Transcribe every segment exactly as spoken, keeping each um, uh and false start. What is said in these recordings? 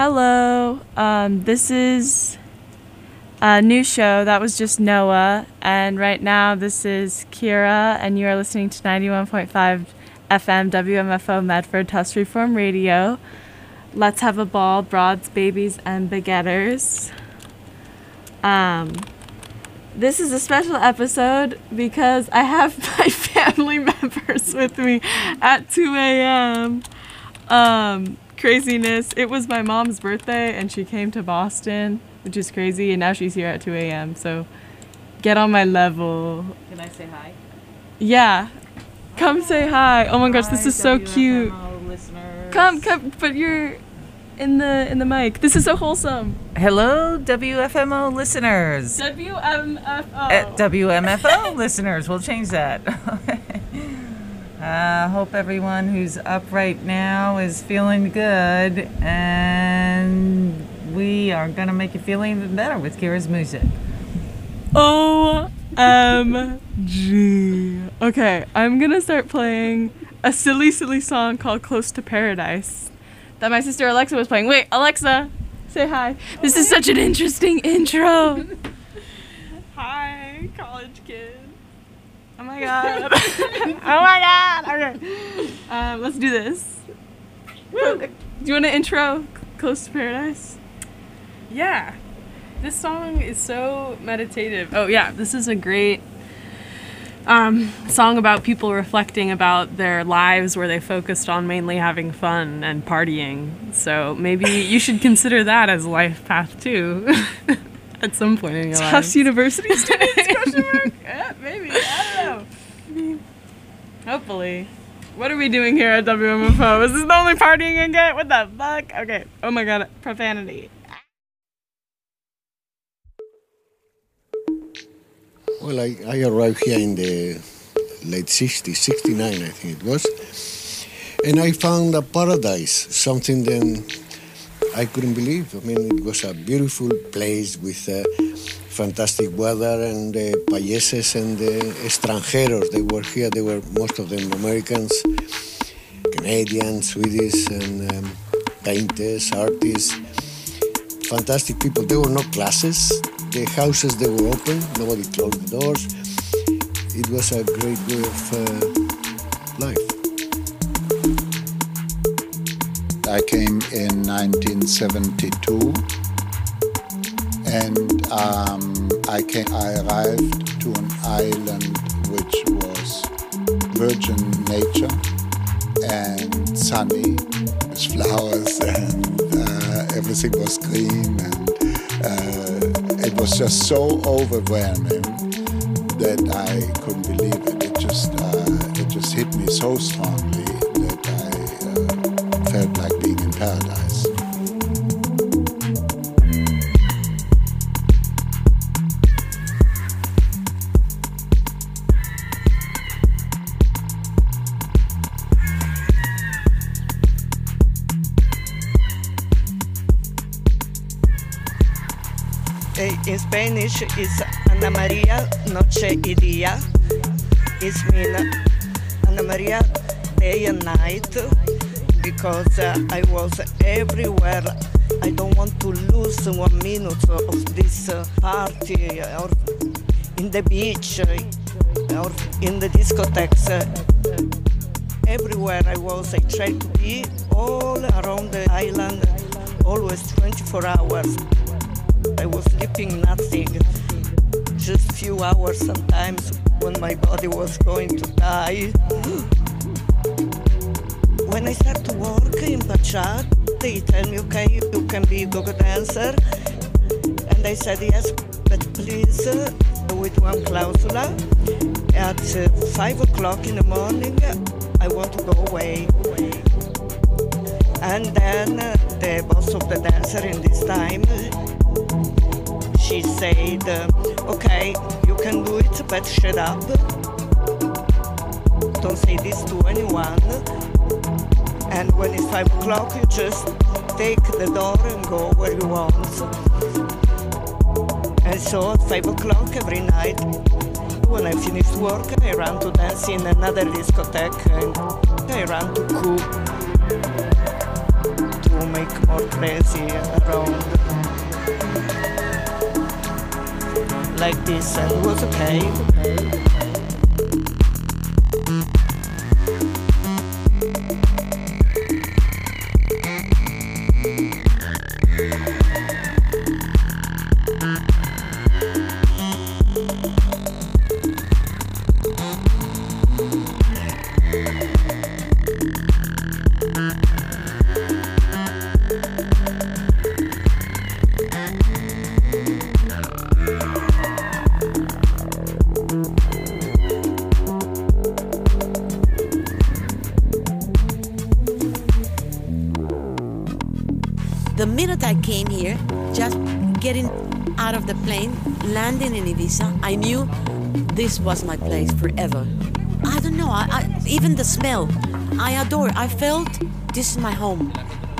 Hello, um, this is a new show. That was just Noah, and right now this is Kira, and you are listening to ninety-one point five F M W M F O Medford Trust Reform Radio. Let's have a ball, broads, babies, and baguetters. Um, this is a special episode because I have my family members with me at two a.m. Um, craziness. It was my mom's birthday and she came to Boston, which is crazy, and now she's here at two a.m. So get on my level. Can I say hi? Yeah. Come hi. Say hi. Oh my gosh, this is so cute. Listeners. Come, come, but you're in the in the mic. This is so wholesome. Hello, W F M O listeners. W M F O. Uh, W M F O listeners. We'll change that. I uh, hope everyone who's up right now is feeling good, and we are going to make you feel even better with Kira's music. O M G. Okay, I'm going to start playing a silly, silly song called Close to Paradise that my sister Alexa was playing. Wait, Alexa, say hi. This is such an interesting intro. Hi, college kid. Oh my god. Oh my god. Okay. Um, let's do this. Woo. Do you want to intro Close to Paradise? Yeah. This song is so meditative. Oh yeah, this is a great um, song about people reflecting about their lives where they focused on mainly having fun and partying. So maybe you should consider that as a life path too. At some point in your life. Tufts University students? Question mark? Yeah, maybe. I don't know. Hopefully. What are we doing here at W M F O? Is this the only partying I get? What the fuck? Okay. Oh my god. Profanity. Well, I, I arrived here in the late sixties, sixty-nine I think it was. And I found a paradise, something that I couldn't believe. I mean, it was a beautiful place with uh, fantastic weather, and the uh, payeses and the extranjeros, they were here. They were, most of them, Americans, Canadians, Swedish, and um, painters, artists. Fantastic people. There were no classes. The houses, they were open. Nobody closed the doors. It was a great way of uh, life. I came in nineteen seventy-two, and um, I came. I arrived to an island which was virgin nature and sunny, with flowers, and uh, everything was green, and uh, it was just so overwhelming that I couldn't believe it. It just uh, it just hit me so strongly that I uh, felt like being in paradise. In Spanish is Ana Maria Noche y Día. It means Ana Maria day and night, because uh, I was everywhere. I don't want to lose one minute of this uh, party, or in the beach, uh, or in the discotheques. Uh, everywhere I was, I tried to be all around the island, always twenty-four hours. I was sleeping nothing, just few hours sometimes when my body was going to die. When I start to work in Bachat, they tell me, okay, you can be a go-go dancer. And I said, yes, but please, uh, with one clausula, at uh, five o'clock in the morning, I want to go away. And then uh, the boss of the dancer in this time, she said, uh, okay, you can do it, but shut up. Don't say this to anyone. And when it's five o'clock, you just take the door and go where you want. And so at five o'clock every night, when I finish work, I ran to dance in another discotheque, and I ran to cook, to make more crazy around like this, and it was okay. The minute I came here, just getting out of the plane, landing in Ibiza, I knew this was my place forever. I don't know, I, I, even the smell, I adore, I felt this is my home.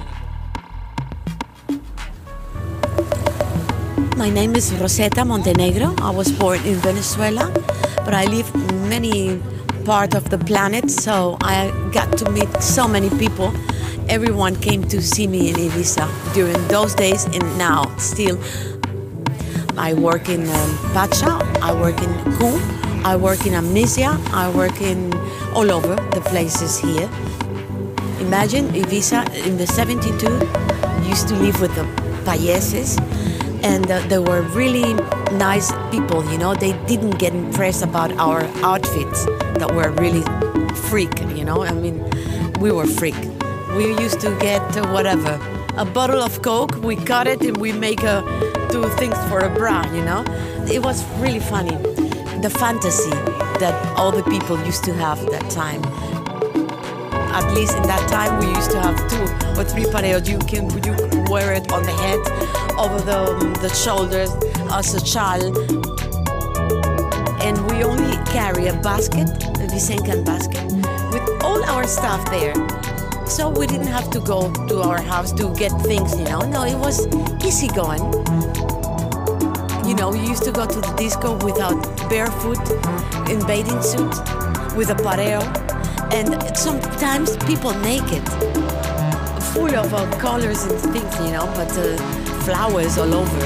My name is Rosetta Montenegro. I was born in Venezuela, but I lived many parts of the planet, so I got to meet so many people. Everyone came to see me in Ibiza during those days, and now still. I work in um, Pacha, I work in Q, I work in Amnesia, I work in all over the places here. Imagine Ibiza in the seventy-two used to live with the payeses, and uh, they were really nice people, you know. They didn't get impressed about our outfits that were really freak, you know. I mean, we were freak. We used to get uh, whatever, a bottle of Coke, we cut it and we make a, two things for a bra, you know? It was really funny. The fantasy that all the people used to have that time. At least in that time, we used to have two or three pareos. You can you wear it on the head, over the, um, the shoulders, as a chal. And we only carry a basket, a Visenkan basket, with all our stuff there. So we didn't have to go to our house to get things, you know. No, it was easy going. You know, we used to go to the disco without barefoot, in bathing suit, with a pareo, and sometimes people naked, full of uh, colors and things, you know, but uh, flowers all over.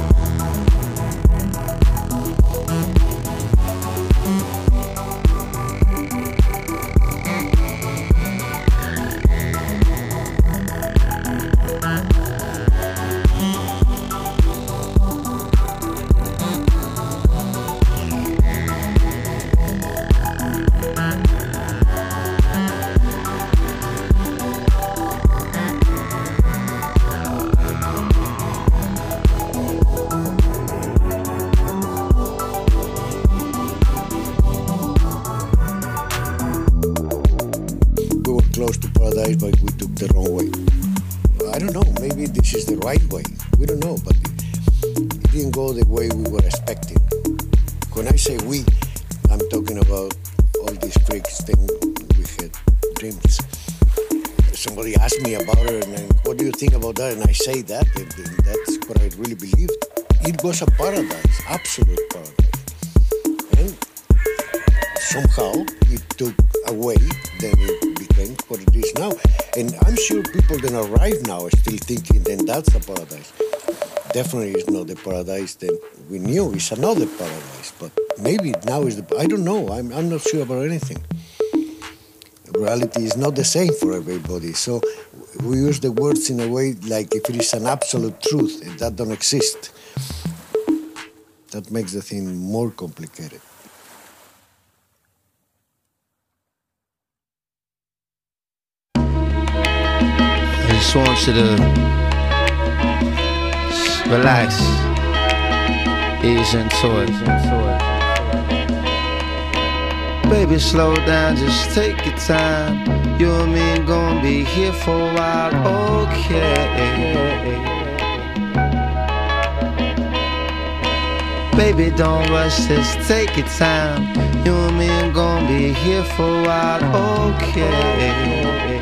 Close to paradise, but we took the wrong way. I don't know, maybe this is the right way. We don't know, but it, it didn't go the way we were expecting. When I say we, I'm talking about all these freaks thing we had dreams. Somebody asked me about it, and I, what do you think about that? And I say that, and that's what I really believed. It was a paradise, absolute paradise. And somehow it took away, then it became what it is now. And I'm sure people that arrive now are still thinking, then that's a paradise. Definitely it's not the paradise that we knew. It's another paradise, but maybe now is the, I don't know. I'm, I'm not sure about anything. Reality is not the same for everybody. So we use the words in a way like if it is an absolute truth, if that don't exist, that makes the thing more complicated. I just want you to relax, ease into it. Baby, slow down, just take your time. You and me gonna be here for a while, okay? Baby, don't rush, just take your time. You and me gonna be here for a while, okay?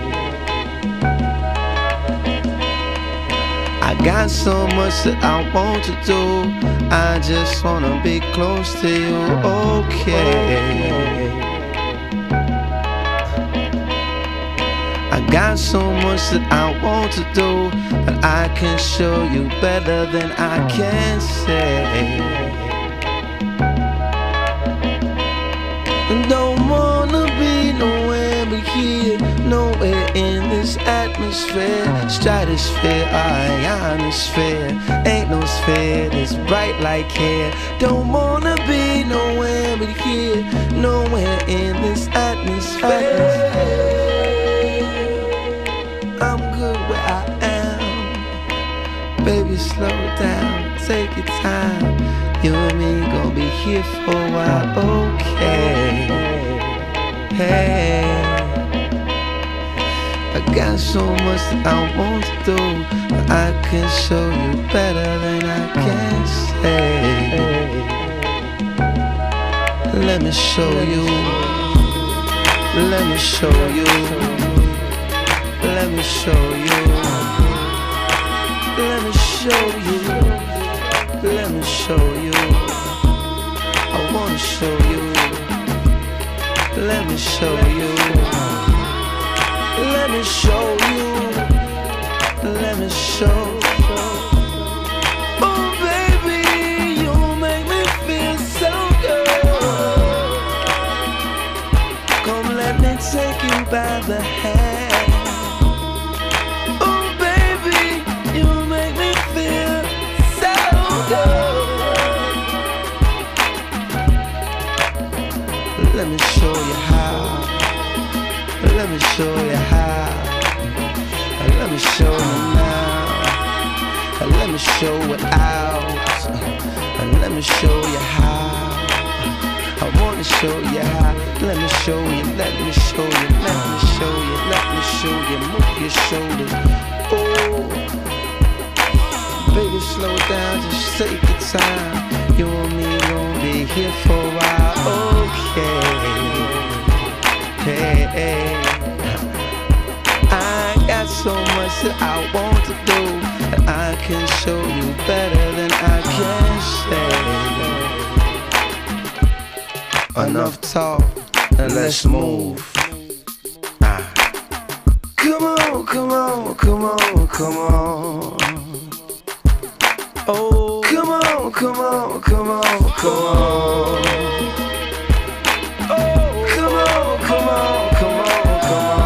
I got so much that I want to do. I just wanna be close to you, okay? I got so much that I want to do, but I can show you better than I can say. Don't wanna be nowhere but here, nowhere in this atmosphere. Stratosphere, ionosphere, ain't no sphere that's bright like hair. Don't wanna be nowhere but here, nowhere in this atmosphere. I'm good where I am. Baby, slow down, take your time. You and me gon' be here for a while, okay? Hey, I got so much that I want to do, but I can show you better than I can say. Let me show you. Let me show you. Let me show you. Let me show you. Let me show you. I wanna show you. Let me show you. Let me show you. Let me show. Oh baby, you make me feel so good. Come let me take you by the hand. Oh baby, you make me feel so good. Let me show you how. Let me show you how. Let me show you now. Let me show it out. Let me show you how. I wanna show you how. Let me show you. Let me show you. Let me show you. Let me show you. Move your shoulders. Oh, baby, slow down. Just take your time. You and me gon' be here for a while. Okay. Hey, hey. I got so much that I want to do, and I can show you better than I can say. Enough talk, and let's move. Ah. Come on, come on, come on, come on. Oh, come on, come on, come on, come on. Oh, come on, come on, come on, come on.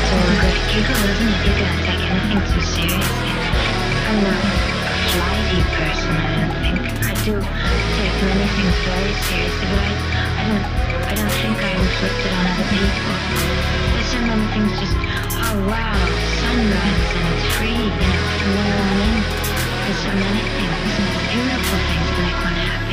so good giggle, isn't it? You don't take anything too seriously. I'm not a flighty person, I don't think. I do take many things very seriously, but I, I don't, I don't think I inflict it on other people. There's so many things just, oh wow, sunrise and it's free, you know, from there on in. There's so many things, beautiful things that make one happy.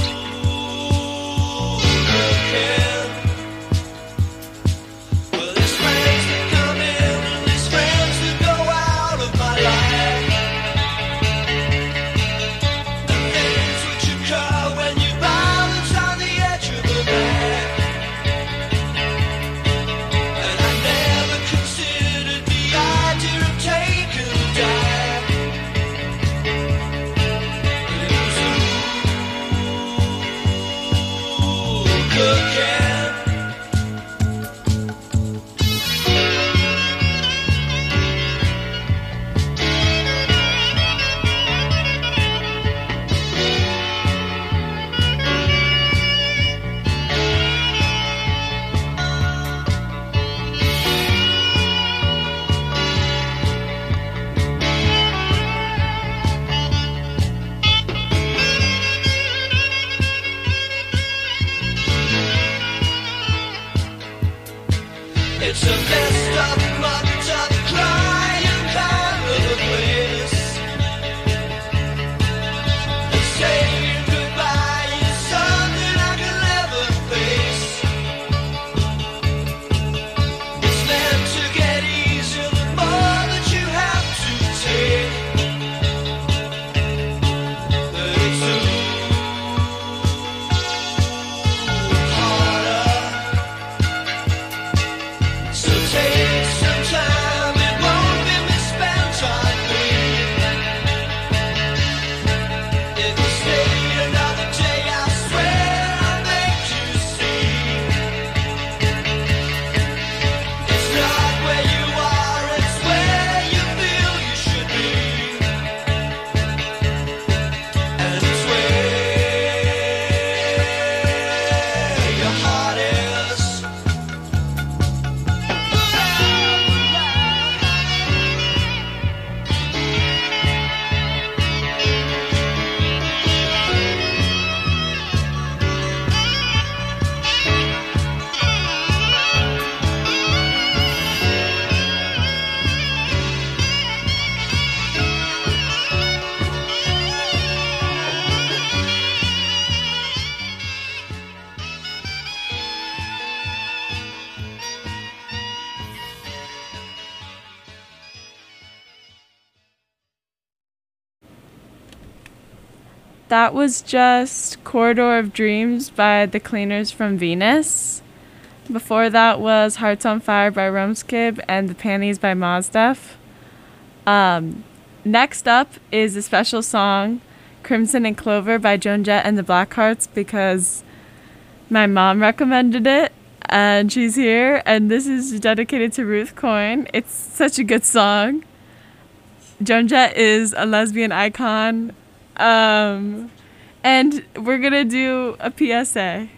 Well, It's a messed up, mucked up, crying kind of a place. And saying goodbye is something I can never face. It's meant to get easier the more that you have to take. But it's harder. So take some time, it won't be misspent on me. If you stay another day, I swear I'll make you see. It's not where you are, it's where you feel you should be. And it's where your heart is. That was just Corridor of Dreams by The Cleaners from Venus. Before that was Hearts on Fire by Rumskib and The Panties by Mos Def. Um, next up is a special song, Crimson and Clover by Joan Jett and the Blackhearts, because my mom recommended it and she's here, and this is dedicated to Ruth Coyne. It's such a good song. Joan Jett is a lesbian icon. Um, and we're going to do a P S A.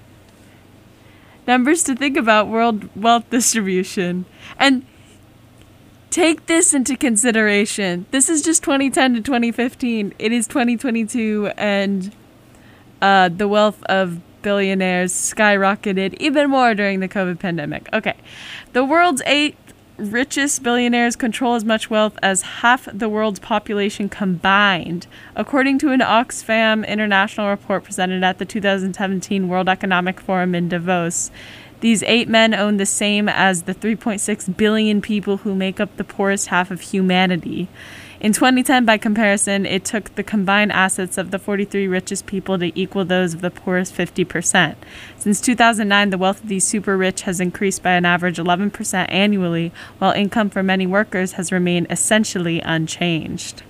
Numbers to think about: world wealth distribution. And take this into consideration. This is just twenty ten to twenty fifteen. It is twenty twenty-two, and uh, the wealth of billionaires skyrocketed even more during the COVID pandemic. Okay. The world's eight richest billionaires control as much wealth as half the world's population combined, according to an Oxfam International report presented at the two thousand seventeen World Economic Forum in Davos. These eight men own the same as the three point six billion people who make up the poorest half of humanity. In twenty ten, by comparison, it took the combined assets of the forty-three richest people to equal those of the poorest fifty percent. Since two thousand nine, the wealth of these super rich has increased by an average eleven percent annually, while income for many workers has remained essentially unchanged.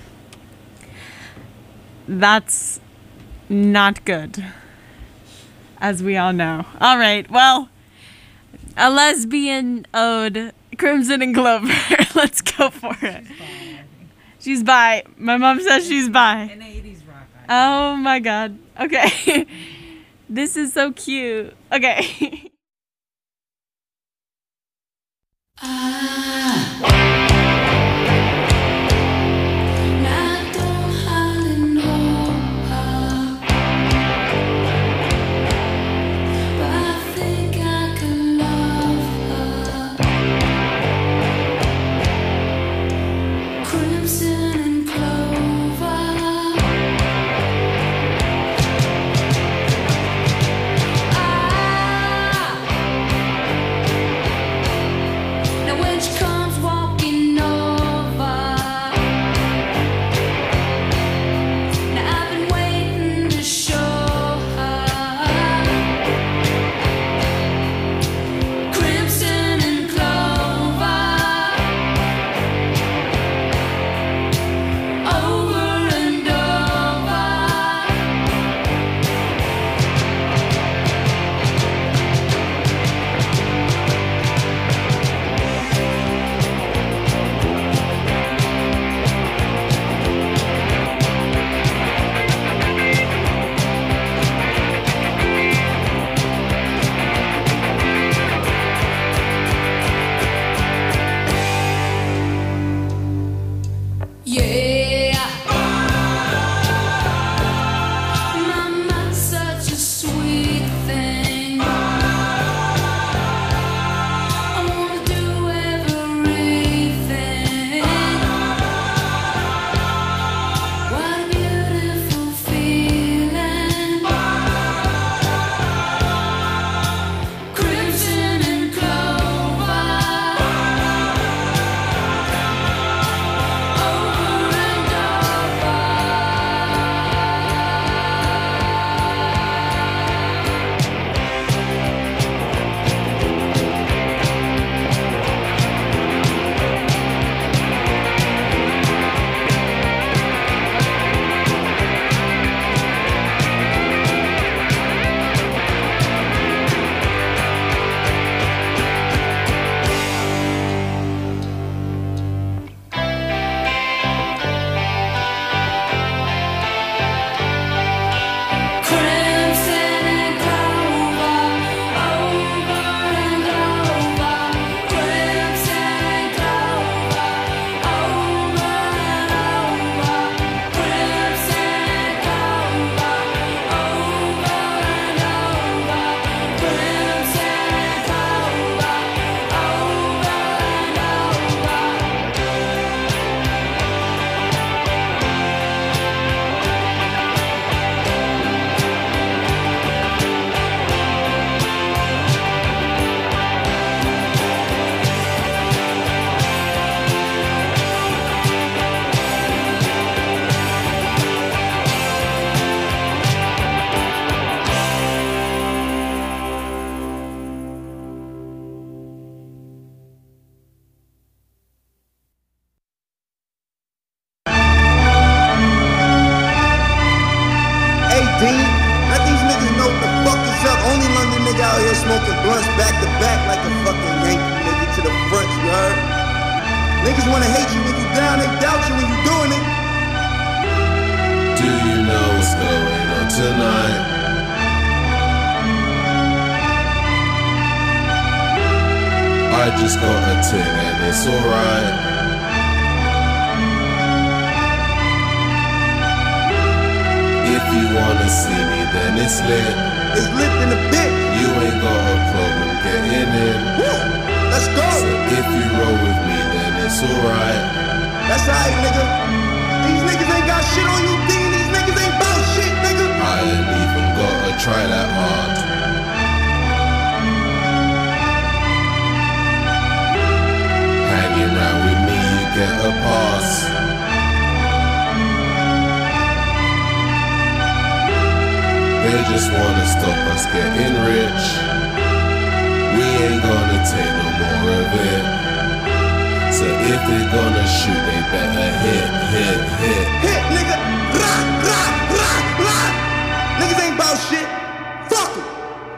That's not good, as we all know. All right, well, a lesbian ode, Crimson and Clover. Let's go for it. She's bi. My mom says she's bi. An eighties rock. Oh my god. Okay. This is so cute. Okay. Ah back like a fucking Yankee, nigga, to the front, you heard? Niggas wanna hate you when you down, they doubt you when you doing it. Do you know what's going on tonight? I just got a ting and it's alright. If you wanna see me, then it's lit. It's lit in the bit. You ain't got a problem getting in. Woo! Let's go. So if you roll with me, then it's alright. That's right, nigga. These niggas ain't got shit on you, Dean. These niggas ain't bout shit, nigga. I ain't even gotta try that hard. Hanging around with me, you get a pass. They just wanna stop us getting rich. We ain't gonna take no more of it. So if they gonna shoot, they better hit, hit, hit. Hit, nigga. Rah, rah, rah, rah. Niggas ain't bout shit. Fuck it.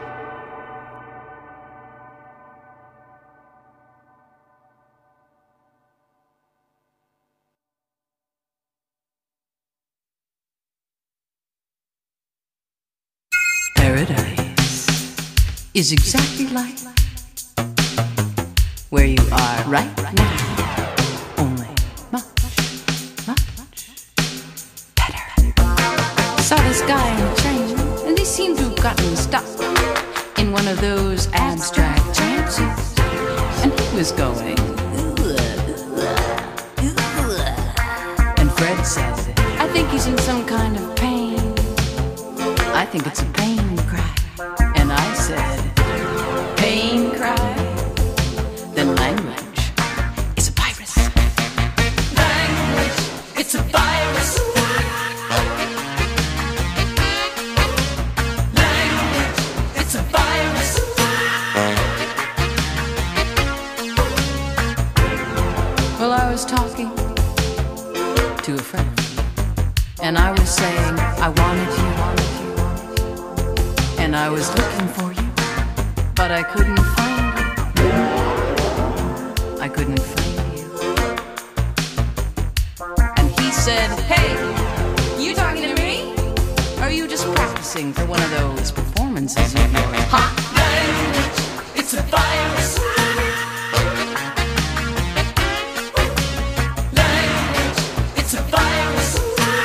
Paradise is exactly like where you are right now, only much, much better. Saw this guy in a train, and they seem to have gotten stuck in one of those abstract trances, and he was going, and Fred said, I think he's in some kind of pain. I think it's a pain cry. And I said, pain cry? Then language is a virus. Language, it's a virus. Language, it's a virus. Well, I was talking to a friend, and I was saying, I wanted you, wanted you. And I was looking for you, but I couldn't find you. I couldn't find you. And he said, hey, you talking to me? Or are you just practicing for one of those performances of yours? Hot language, it's a virus. Language, it's a virus.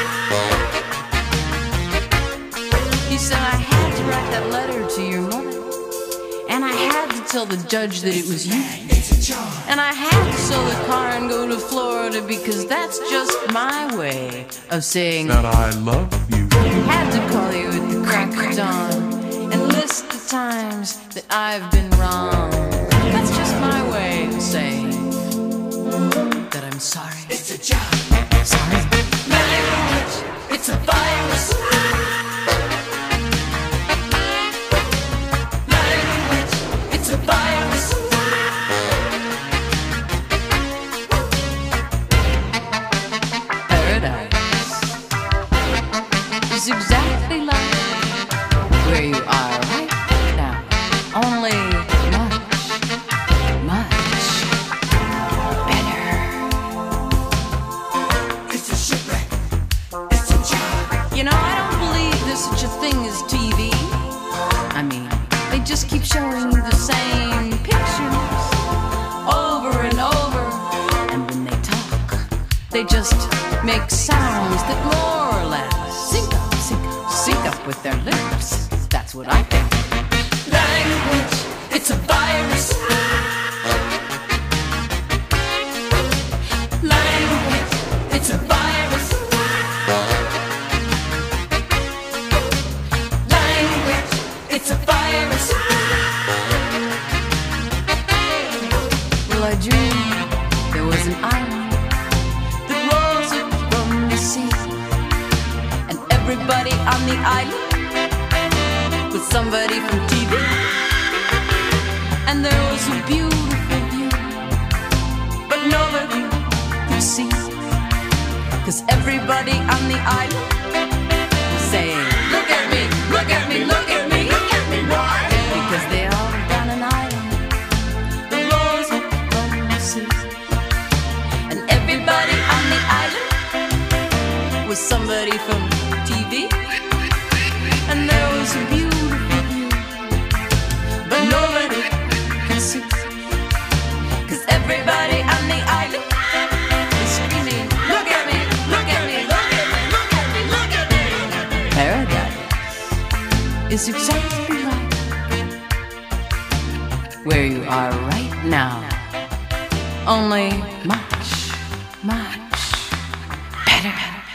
He said, I had to write that letter to your mother, and I had to tell the judge that it was you, and I had to sell the car and go to Florida because that's just my way of saying that I love you. I had to call you at the crack of dawn and list the times that I've been wrong. That's just my way of saying that I'm sorry. It's a job. Sorry. Language, it's a virus. It's a virus. Paradise is exactly like where you are right now, only much, much better. It's a shipwreck. It's a job. You know, I don't believe there's such a thing as T V. I mean, they just keep showing you the same pictures over and over. And when they talk, they just make sounds that more or less sync up, sync up, sync up with their lips. That's what I think. Language, it's a virus. Language, it's a virus. Language, it's a virus. Well, I dreamed there was an island that rose up from the sea, and everybody on the island was somebody from T V. And there was a beautiful view, but nobody could see, 'cause everybody on the island was saying, look at me, look at me, look at me, look at me, why? Because they all lived on an island with somebody from T V, and there was a beautiful view, but nobody could see, 'cause everybody on the island is screaming, look at me, look at me, look at me, look at me, look at me. Paradise is exactly like where you are right now, only much, much better.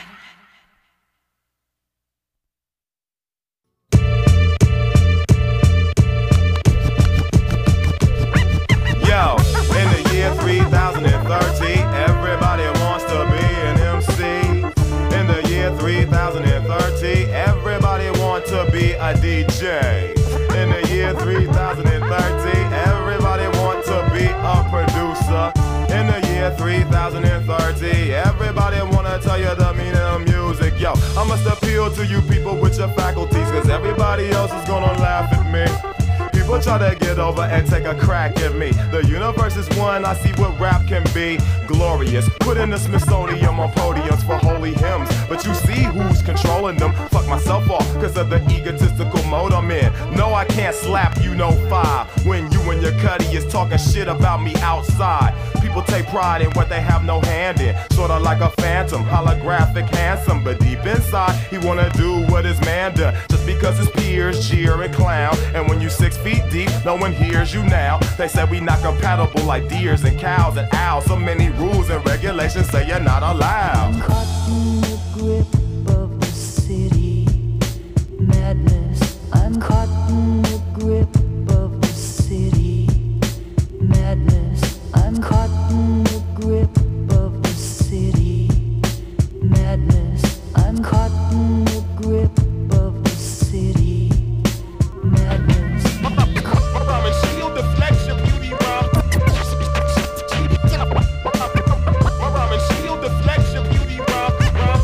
Yo, in the year three thousand thirty, everybody wants to be an M C. In the year three thousand thirty, everybody wants to be a D J. In the year three thousand thirty, everybody wants to be a producer. In the year three thousand thirty, everybody wanna tell you the meaning of music. Yo, I must appeal to you people with your faculties, 'cause everybody else is gonna laugh at me. People try to get over and take a crack at me. The universe is one, I see what rap can be. Glorious, put in the Smithsonian on podiums for holy hymns. But you see who's controlling them. Fuck myself off, 'cause of the egotistical mode I'm in. No, I can't slap you no five when you and your cuddy is talking shit about me outside. People take pride in what they have no hand in. Sorta like a phantom, holographic handsome. But deep inside, he wanna do what his man done. Just because his peers jeer and clown. And when you six feet deep, no one hears you now. They say we not compatible like deers and cows and owls. So many rules and regulations say you're not allowed. I'm caught in the grip of the city madness. I'm caught in the grip of the city madness. I'm caught in the grip of the city madness. I'm caught in the grip of the city madness. Shield deflects your beauty rhyme. Shield deflects your beauty rhyme.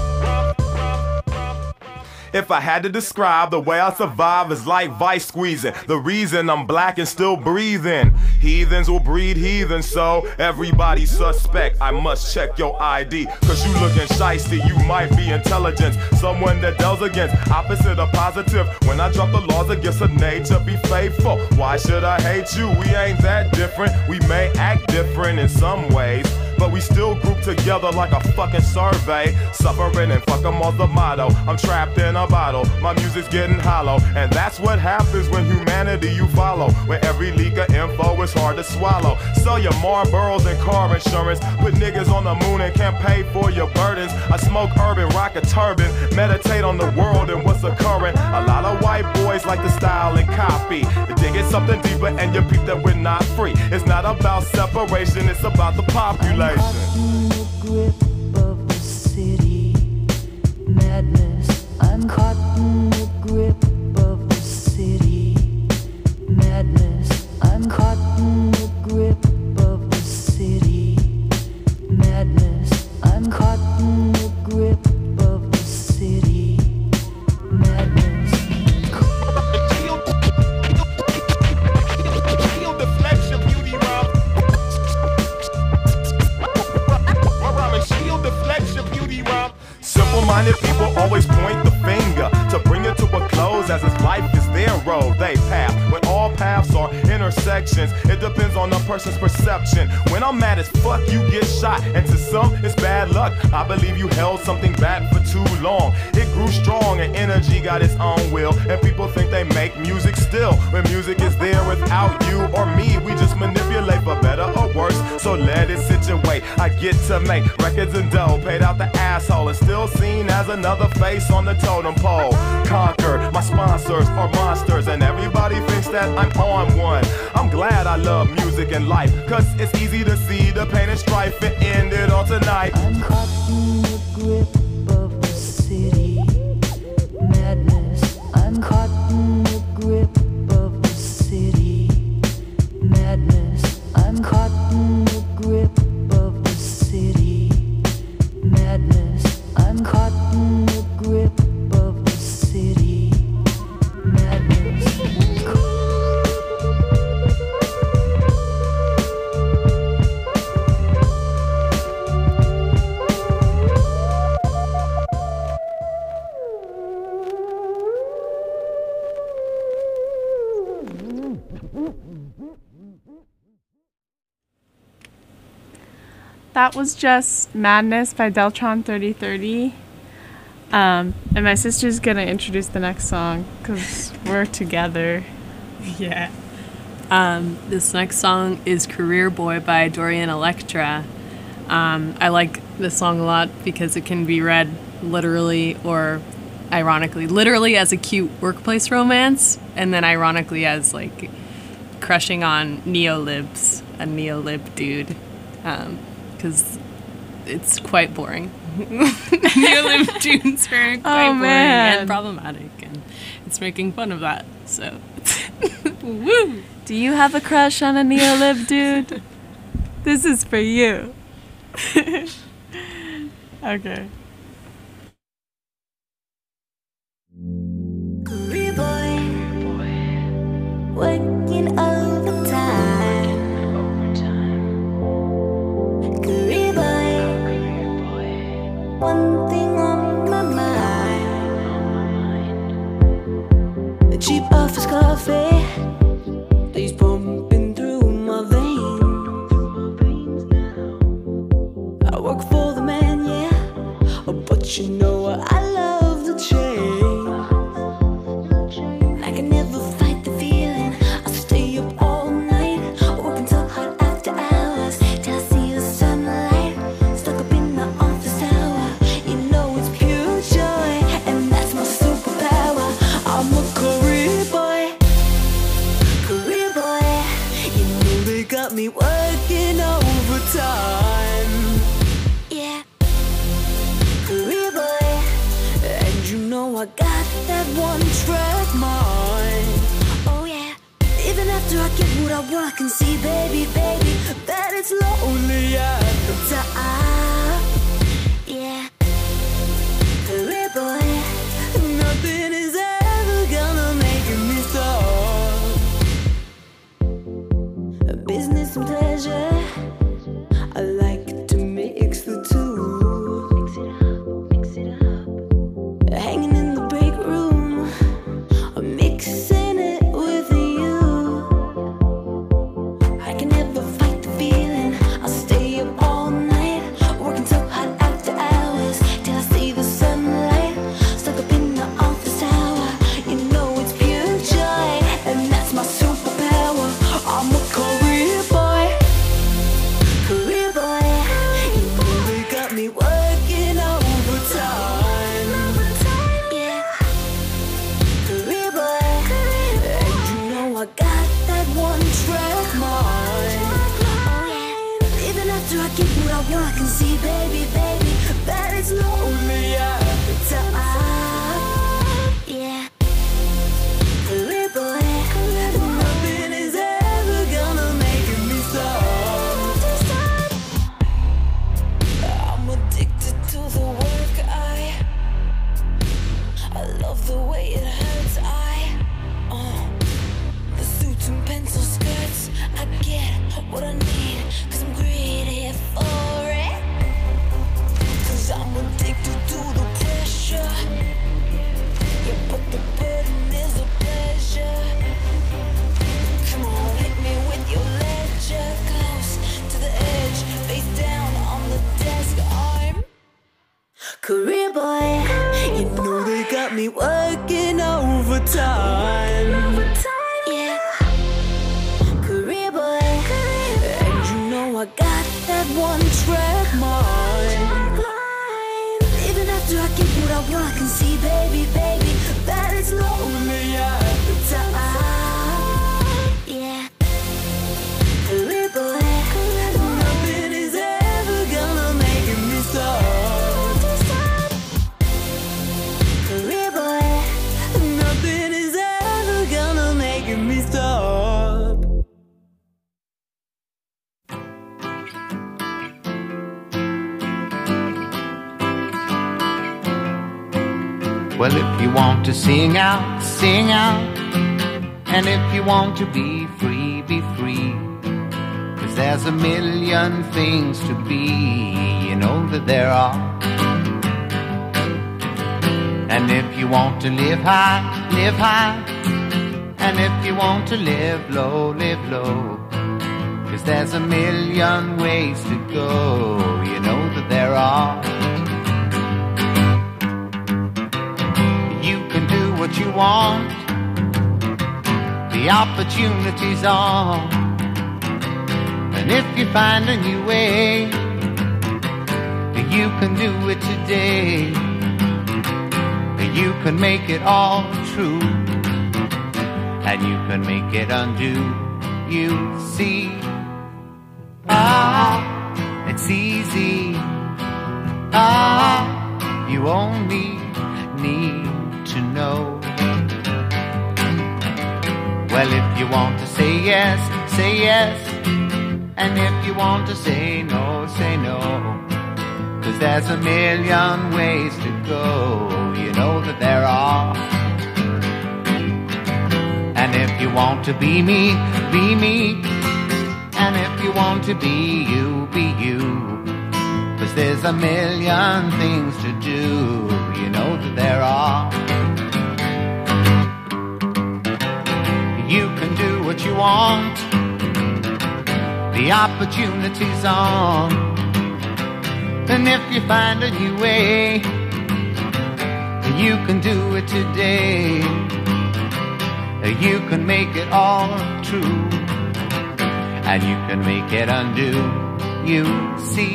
If I had to describe the way I survive is like vice squeezing. The reason I'm black and still breathing. Heathens will breed heathens, so everybody's suspect. I must check your I D, 'cause you looking shiesty, you might be intelligent. Someone that deals against opposite of positive. When I drop the laws against a nature, be faithful. Why should I hate you? We ain't that different. We may act different in some ways, but we still group together like a fucking survey. Suffering and fuck 'em all the motto. I'm trapped in a bottle, my music's getting hollow. And that's what happens when humanity you follow. Where every leak of info is hard to swallow. Sell your Marlboros and car insurance. Put niggas on the moon and can't pay for your burdens. I smoke urban, rock a turban. Meditate on the world and what's occurring. A lot of white boys like to style and copy. Dig it something deeper and you peep that we're not free. It's not about separation, it's about the population. I'm caught in the grip of the city madness. I'm caught in the grip of the city madness. I'm caught in the grip of the city madness. I'm caught in the grip of the city madness. Shield deflects your beauty rhyme. Shield deflects your beauty rhyme. Simple-minded people always point the finger to bring it to a close, as his life is their road they path. When all paths are intersections, it depends on the person's perception. When I'm mad as fuck, you get shot, and to some it's bad luck. I believe you held something back for too long. It grew strong and energy got its own will, and people think they make music still. When music is there without you or me, we just manipulate for better or worse. So let it situate. I get to make records and dough, paid out the asshole, and still seen as another face on the totem pole. Conquer, my sponsors are monsters, and everybody thinks that I'm on one. I'm glad I love music and life, 'cause it's easy to see the pain and strife and end it all tonight. I'm caught in the grip of the city madness. I'm caught in the grip of the city madness. I'm caught in the grip of the city madness. I'm caught in the grip of the city madness. That was just Madness by Deltron thirty thirty. Um, and my sister's gonna introduce the next song because we're together. Yeah. Um, this next song is Career Boy by Dorian Electra. Um, I like this song a lot because it can be read literally or ironically. Literally as a cute workplace romance, and then ironically as like crushing on neolibs, a neolib dude. Because um, it's quite boring. Neolib dudes are quite Oh, boring man. and problematic, and it's making fun of that. So, woo! Do you have a crush on a neolib dude? This is for you. Okay. Career boy, working overtime. Career boy, one thing on my mind. A cheap office coffee, days pumping through my veins. I work for the man, yeah, but you know I love the change. I can never fight the feeling. I stay up all night, working so hard after hours, till I see the sunlight. Stuck up in the office tower, you know it's pure joy, and that's my superpower. I'm a career boy, career boy. You know they got me working overtime. Yeah, career boy, and you know I got that one track mind. Oh yeah, even after I get what I want, I can see, baby, baby, that it's lonely at the top. Yeah, career boy, nothing is ever gonna make me stop. Business and pleasure, I like to mix the two. Mix it up, mix it up. Hanging in the break room, I'm mixing it with you. I can never fight the feeling. I'll stay up all night, working so hard after hours, till I see the sunlight. Stuck up in the office tower, you know it's pure joy, and that's my superpower. I'm a career boy, career boy. You know they got me working overtime. Yeah, career boy, and you know I got that one track mind. Oh yeah, even after I get what I want, I can see, baby, baby, that it's lonely at the top. Yeah, career boy, nothing is ever gonna make me stop. I'm addicted to the work. I I love the way it hurts. I uh, the suits and pencil skirts. I get what I need, cause I'm greedy for it. Cause I'm addicted to the pressure. Yeah, but the burden is a pleasure. Come on, hit me with your ledger. Close to the edge, face down on the desk. I'm career boy. You know they got me working overtime. Yeah, career boy, and you know I got that one track mind. Even after I get what I want, I can see, baby, baby, that it's lonely at the top. Yeah, career boy, nothing is ever gonna make me stop. Career boy, nothing is ever gonna make me stop. Well, if you want to sing out, sing out. And if you want to be free, be free. 'Cause there's a million things to be, you know that there are. And if you want to live high, live high. And if you want to live low, live low. 'cause there's a million ways to go, you know that there are. You can do what you want, the opportunity's on. And if you find a new way, you can do it today. You can make it all true, and you can make it undo. You see, ah, it's easy. Ah, you only need to know. Well, if you want to say yes, say yes. And if you want to say no, say no. 'Cause there's a million ways to go, you know that there are. And if you want to be me, be me. And if you want to be you, be you. 'Cause there's a million things to do, you know that there are. You can do what you want, the opportunity's on. And if you find a new way, you can do it today. You can make it all true, and you can make it undo. You see,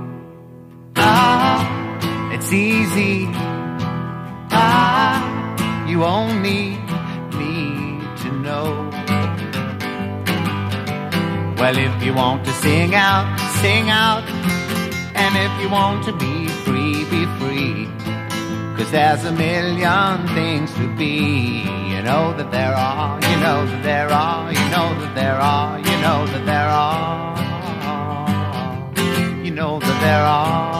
ah, it's easy. Ah, you only need to know. Well, if you want to sing out, sing out. And if you want to be free, be free. 'Cause there's a million things to be. You know that there are, you know that there are, you know that there are, you know that there are. You know that there are.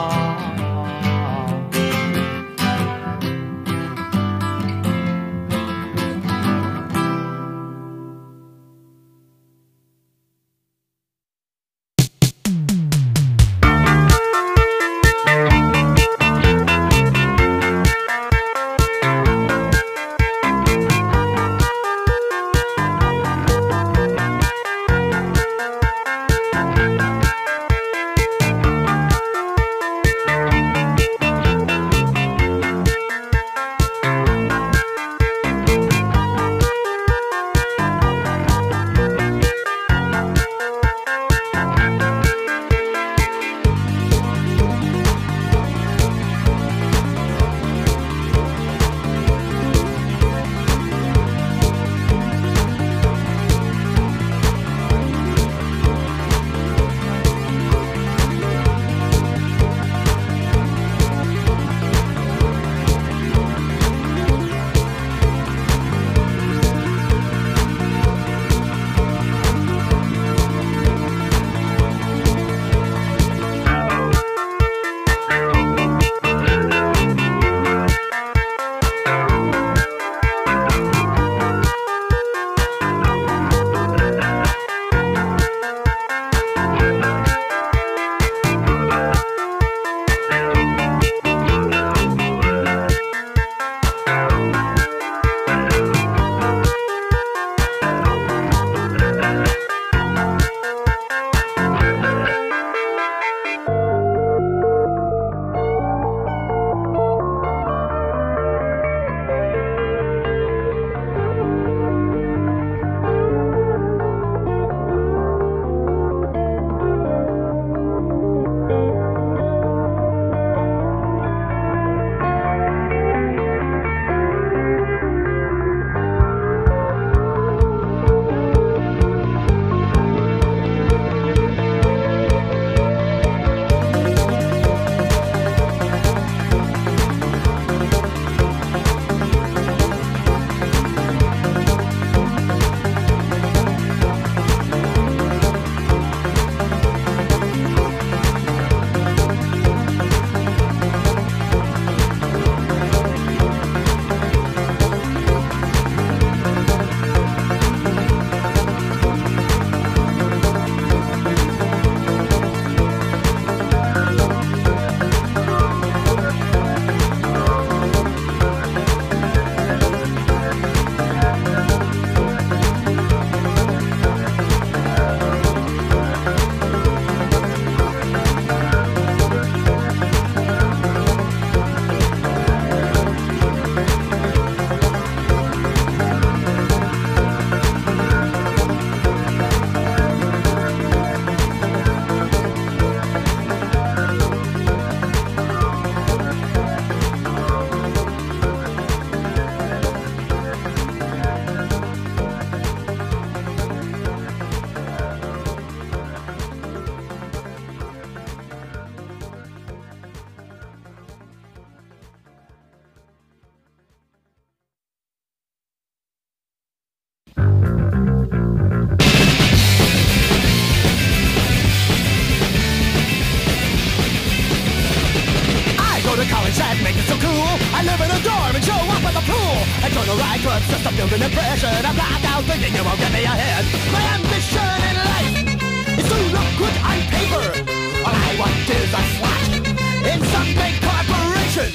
I live in a dorm and show up at the pool. I turn the right foot, just to build an impression. I'm blacked out thinking you won't get me ahead. My ambition in life is to look good on paper. All I want is a slot in some big corporation.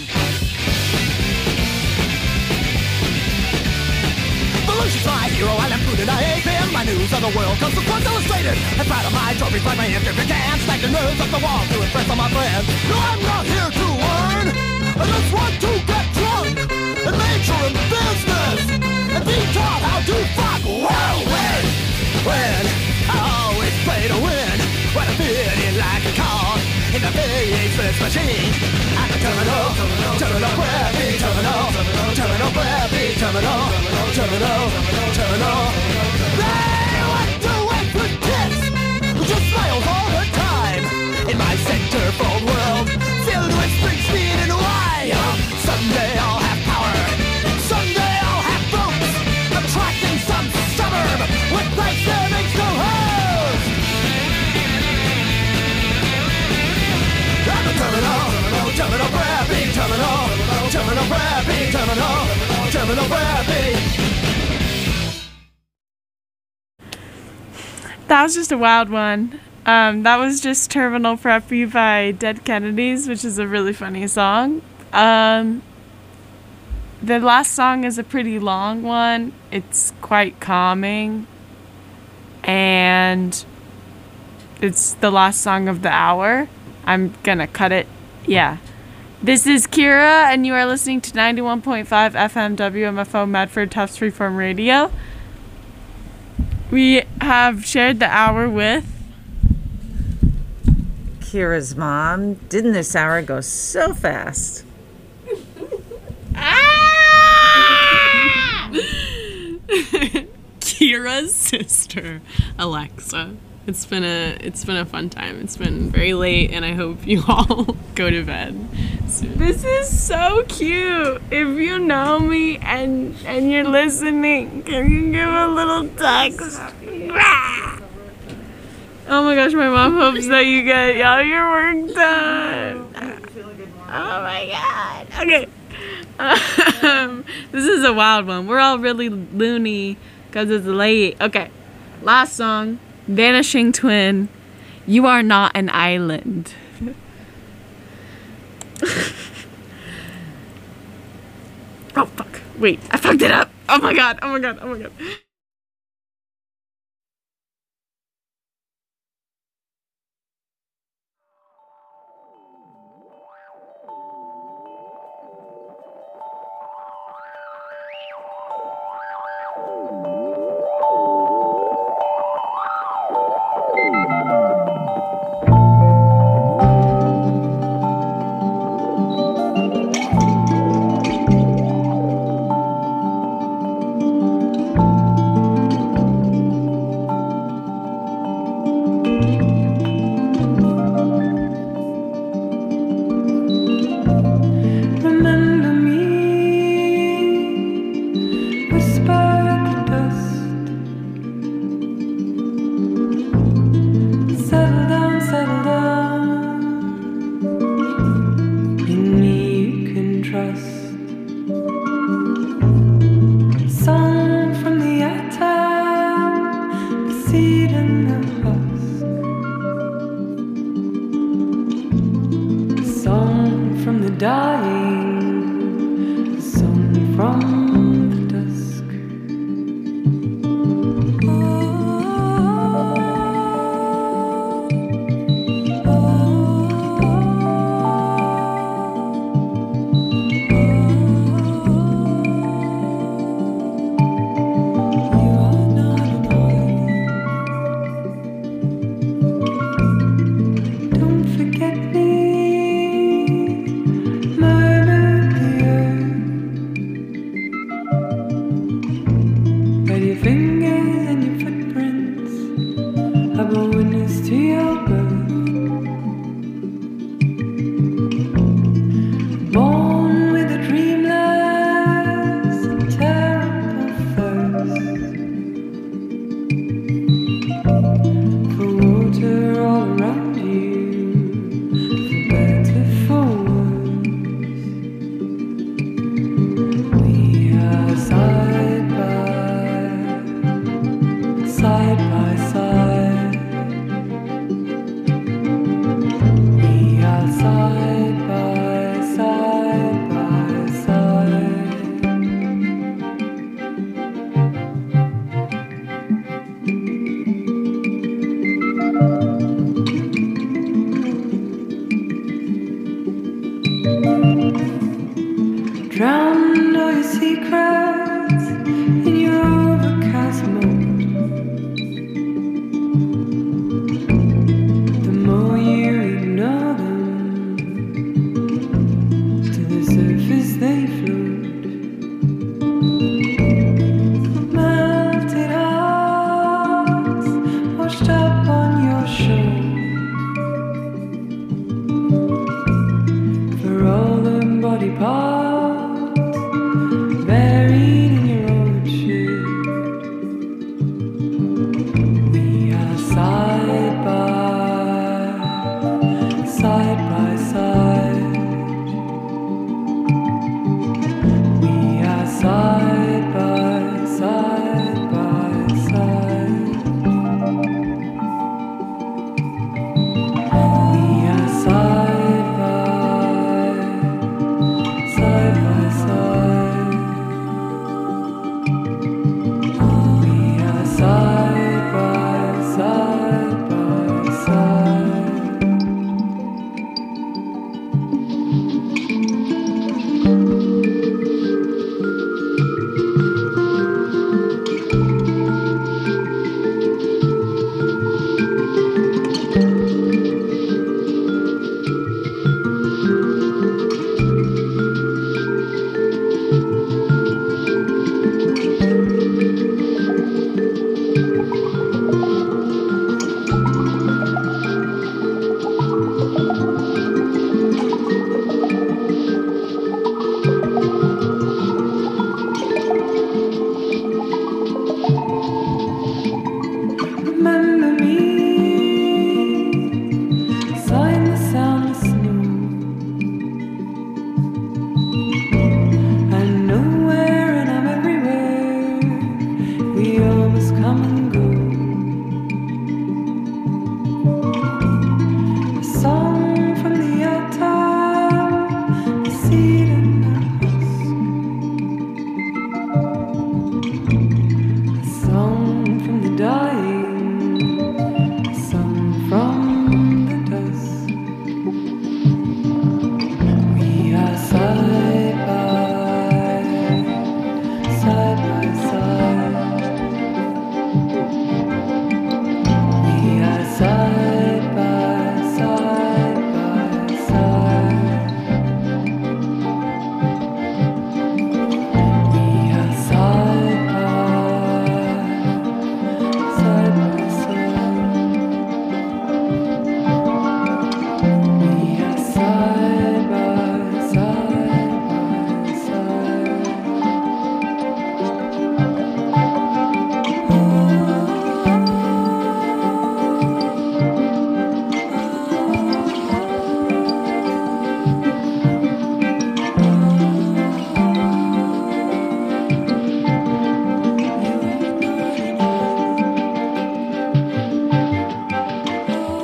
Belushi's my hero, and I'm prudent, I hate him. My news of the world comes from Sports Illustrated. I'm proud of my trophies, like my intricate dance. Stack the nerves up the wall to impress all my friends. No, I'm not here to learn. I just want to get drunk and major in business and be taught how to fuck. Well, win, win. I always play to win. When I'm feeling like a car in the faceless machine. At the terminal, terminal, crappy terminal, terminal, crappy terminal, terminal, terminal. They want to wait for kids who just smiles all the time. In my centerfold world, filled with spring speed and wine. Someday I'll have power. Someday I'll have votes. Attracting some suburb with Thanksgiving to host. I'm a terminal, terminal crappy terminal, terminal crappy terminal, terminal crappy. That was just a wild one. Um, that was just Terminal Preppy by Dead Kennedys, which is a really funny song. Um, the last song is a pretty long one. It's quite calming. And it's the last song of the hour. I'm gonna cut it. Yeah. This is Kira, and you are listening to ninety-one point five F M W M F O Medford Tufts Freeform Radio. We have shared the hour with Kira's mom. Didn't this hour go so fast? Kira's sister, Alexa. It's been a it's been a fun time. It's been very late, and I hope you all go to bed soon. This is so cute. If you know me and and you're listening, can you give a little text? Oh my gosh, my mom hopes that you get all your work done. Oh my god. Okay. Um, this is a wild one. We're all really loony because it's late. Okay. Last song. Vanishing Twin. You Are Not an Island. Oh fuck. Wait, I fucked it up. Oh my god. Oh my god. Oh my god. Dying